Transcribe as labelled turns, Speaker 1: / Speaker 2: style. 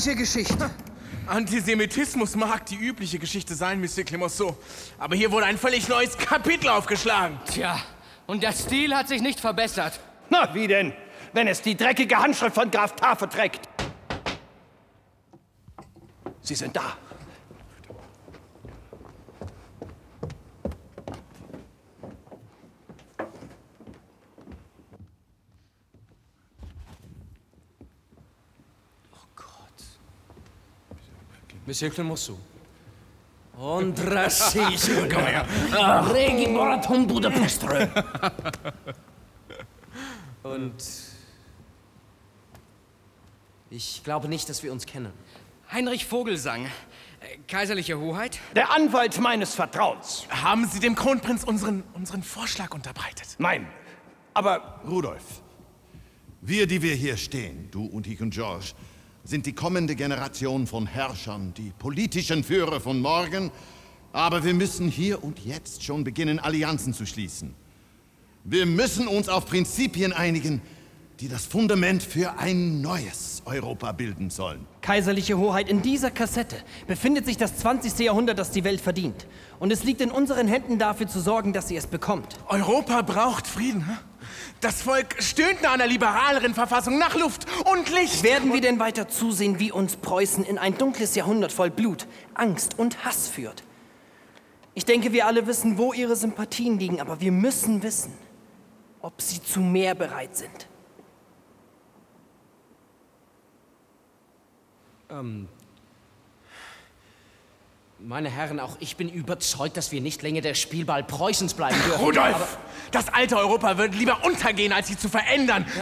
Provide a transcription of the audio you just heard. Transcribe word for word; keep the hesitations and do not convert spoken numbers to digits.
Speaker 1: übliche Geschichte.
Speaker 2: Antisemitismus mag die übliche Geschichte sein, Monsieur Clemenceau. Aber hier wurde ein völlig neues Kapitel aufgeschlagen.
Speaker 3: Tja, und der Stil hat sich nicht verbessert.
Speaker 4: Na, wie denn? Wenn es die dreckige Handschrift von Graf Tafel trägt. Sie sind da.
Speaker 3: Monsieur Clemenceau.
Speaker 5: Und Rassis, komm her. Regi Boraton Budapestre. Und ich glaube nicht, dass wir uns kennen.
Speaker 3: Heinrich Vogelsang, äh, kaiserliche Hoheit?
Speaker 4: Der Anwalt meines Vertrauens.
Speaker 2: Haben Sie dem Kronprinz unseren, unseren Vorschlag unterbreitet?
Speaker 4: Nein, aber
Speaker 6: Rudolf, wir, die wir hier stehen, du und ich und George, sind die kommende Generation von Herrschern, die politischen Führer von morgen. Aber wir müssen hier und jetzt schon beginnen, Allianzen zu schließen. Wir müssen uns auf Prinzipien einigen, die das Fundament für ein neues Europa bilden sollen.
Speaker 7: Kaiserliche Hoheit, in dieser Kassette befindet sich das zwanzigste Jahrhundert, das die Welt verdient. Und es liegt in unseren Händen, dafür zu sorgen, dass sie es bekommt.
Speaker 2: Europa braucht Frieden. Hm? Das Volk stöhnt nach einer liberaleren Verfassung, nach Luft und Licht.
Speaker 7: Werden wir denn weiter zusehen, wie uns Preußen in ein dunkles Jahrhundert voll Blut, Angst und Hass führt? Ich denke, wir alle wissen, wo ihre Sympathien liegen, aber wir müssen wissen, ob sie zu mehr bereit sind.
Speaker 5: Ähm, meine Herren, auch ich bin überzeugt, dass wir nicht länger der Spielball Preußens bleiben dürfen.
Speaker 2: Rudolf, das alte Europa wird lieber untergehen, als sie zu verändern.